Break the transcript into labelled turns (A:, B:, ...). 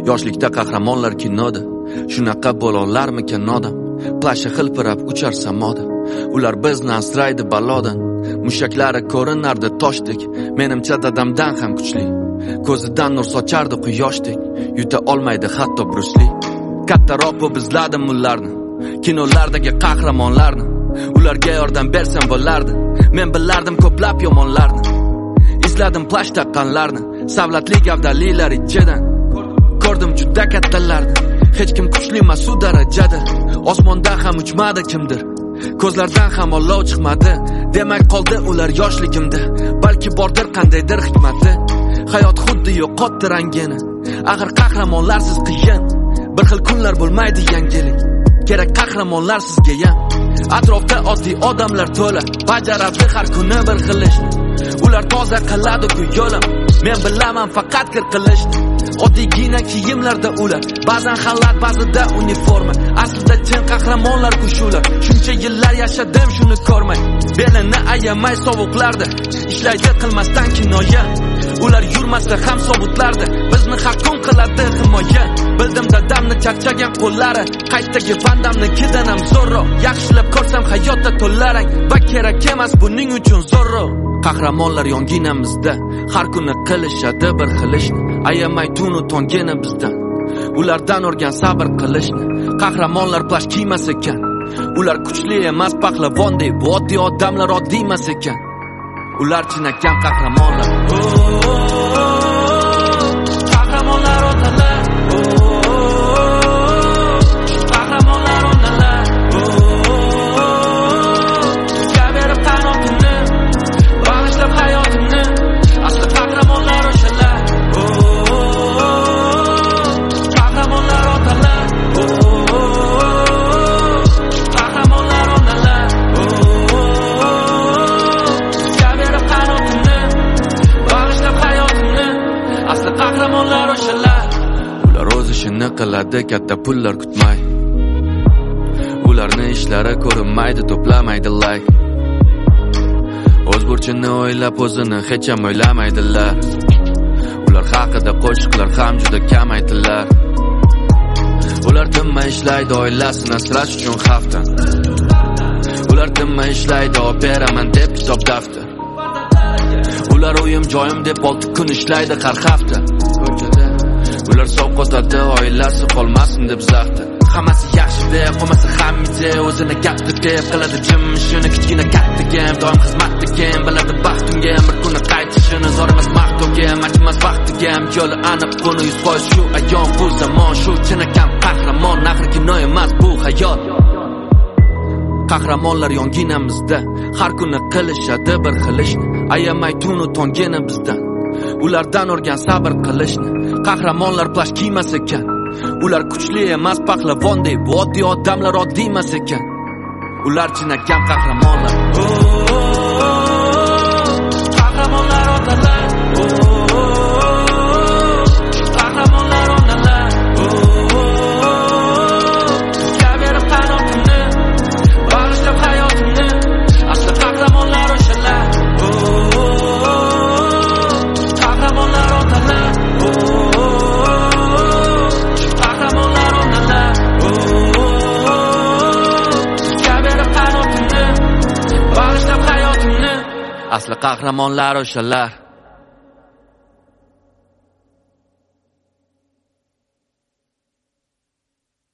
A: Yoshlikda qahramonlar kinoda, shunaqa bo'lolarmikan odam? Plashi hilpirab uchar samoda, ular bizni asraydi balodan. Mushaklari ko'rinardi toshdek, menimcha dadamdan ham kuchli. Ko'zidan nur sochardi quyoshdek, yuta olmaydi hatto Brusli. Kattaroq bu bizladim ularni, kinolardagi qahramonlarni. Ularga yordam bersam bo'lardi, men bilardim ko'plab yomonlarni. Izladim plash taqqanlarni, savlatli gavdalilar ichidan. Ko'rdim juda kattalarni, hech kim kuchli emas u darajada. Osmonda ham uchmadi kimdir, ko'zlardan ham olov chiqmadi. Demak qoldi ular yoshligimda, balki bordir qandaydir hikmati. Hayot xuddi yo'qotdi rangini, axir qahramonlarsiz qiyin. Bir xil kunlar bo'lmaydi yangilik, kerak qahramonlar sizga ham. Atrofda oddiy odamlar to'la, bajaradi har kuni bir xil ishni. Ular toza qiladi-ku yo'lim, men bilaman faqat kir qilishni. Oddiygina kiyimlarda ular, ba'zan xalat, ba'zida uniforma. Aslida chin qahramonlar shular. Shuncha yillar yashadim shuni ko'rmay, belini ayamay sovuqlarda ishlaydi qilmasdan kinoya. Ular yurmasa ham sobutlarda bizni har kun qiladi himoya. Bildim dadamni charchagan qo'llari, qaytdagi bandamnikidan ham zo'rroq. Yaxshilab ko'rsam hayotda to'larang va kerak emas buning uchun zo'rroq. Qahramonlar yonginamizda, har kuni qilishadi bir xil ishni. Ayamay tunu tongini bizdan, ulardan o'rgan sabr qilishni. Qahramonlar plash kiymas ekan, ular kuchli emas pahlavondek, bu oddiy odamlar oddiy emas ekan. Ular chinakam qahramonlar. Qahramonlar otalar. Qahramonlar onalar. Sizga berib qanotini, bag'ishlab hayotini. Asli qahramonlar o'shalar. Qahramonlar otalar. Qahramonlar onalar. Sizga berib qanotini, bag'ishlab hayotini. Asli qahramonlar o'shalar. Ular o'z ishini qiladi, katta pullar kutmay. Ularning ishlari ko'rinmaydi, to'plamaydi like. O'z burchini o'ylab o'zini hech ham o'ylamaydilar. Ular haqida qo'shiqlar ham juda kam aytilar. Ular tinmay ishlaydi oilasini asrash uchun haftan. Ular tinmay ishlaydi operaman deb hisob daftar. Ular uyim joyim deb 6 kun ishlaydi har hafta. Ular sovqotadi oilasi qolmasin deb zaxta. Hammasi yaxshi deb, qo'masi hamida o'zini gapdi deb qiladi jim ishini kichkina kattaga, doim xizmatdaga, biladi baxtimga bir kuni qaytishini, zor emas maqtovga, matmas vaqtiga, yo'li aniq buni 100% shu ayon, bu zamon shu chinakam qahramon, axir kino emas bu hayot. Qahramonlar yonginamizda, har kuni qilishadi bir xil ishni. Ayamay tunu tongini bizdan, ulardan o'rgan sabr qilishni. Qahramonlar plash kiymas ekan, ular kuchli emas pahlavondek, bu oddiy odamlar oddiy emas ekan. Ular chinakam qahramonlar. Qahramonlar otalar. Qahramonlar onalar. Sizga berib qanotini, bag'ishlab hayotini. Asli qahramonlar o'shalar. Qahramonlar otalar. Qahramonlar onalar. Sizga berib qanotini, bag'ishlab hayotini. Asli qahramonlar o'shalar.